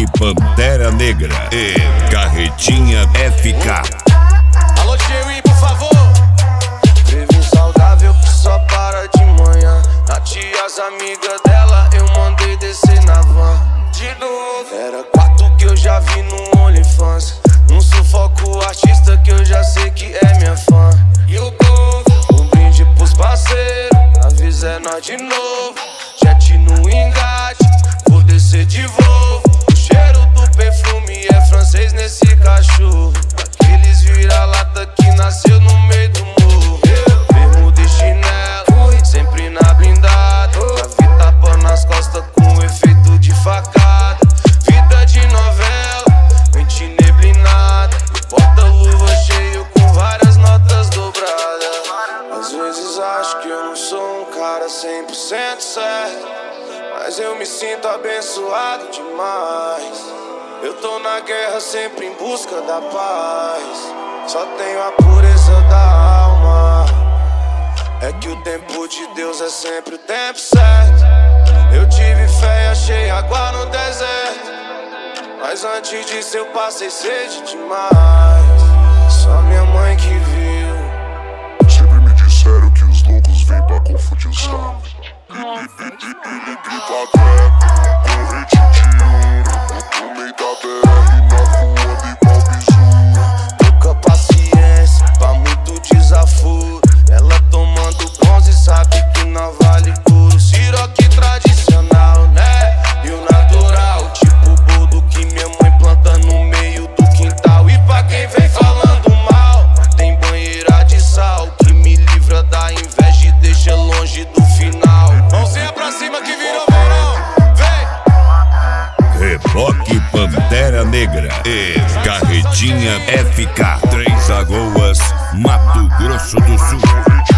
Pantera Negra e Carretinha FK. Alô, Jerry, por favor. Previnho saudável que só para de manhã. Nath e as amigas dela eu mandei descer na van. De novo. Era 4 que eu já vi no OnlyFans. Um sufoco artista que eu já sei que é minha fã. E o povo, um brinde pros parceiros. Avisa é nós de novo. Jet no engate, vou descer de Volvo. O cheiro do perfume é francês nesse cachorro. Aqueles vira-lata que nasceu no meio do morro. Bermuda e chinelo, sempre na blindada. Davi tapa nas costas com efeito de facada. Vida de novela, mente neblinada. Porta-luva cheio com várias notas dobradas. Às vezes acho que eu não sou um cara 100% certo, mas eu me sinto abençoado demais. Eu tô na guerra sempre em busca da paz. Só tenho a pureza da alma. É que o tempo de Deus é sempre o tempo certo. Eu tive fé e achei água no deserto, mas antes disso eu passei sede demais. Só minha mãe que viu. Sempre me disseram que os loucos vêm pra confundir os sábios. Ele grita trap, corrente de ouro, no meio da BR, na rua de Malbizu. Pouca paciência, pra muito desaforo. Ela tomando bronze sabe que não vale couro. Siroque tradicional, né? E o natural, tipo boldo que minha mãe planta no meio do quintal. E pra quem vem falando mal, tem banheira de sal que me livra da inveja e deixa longe do final. Mãozinha pra cima que virou verão. Vem! Reboque Pantera Negra e Carretinha FK. Três Lagoas, Mato Grosso do Sul.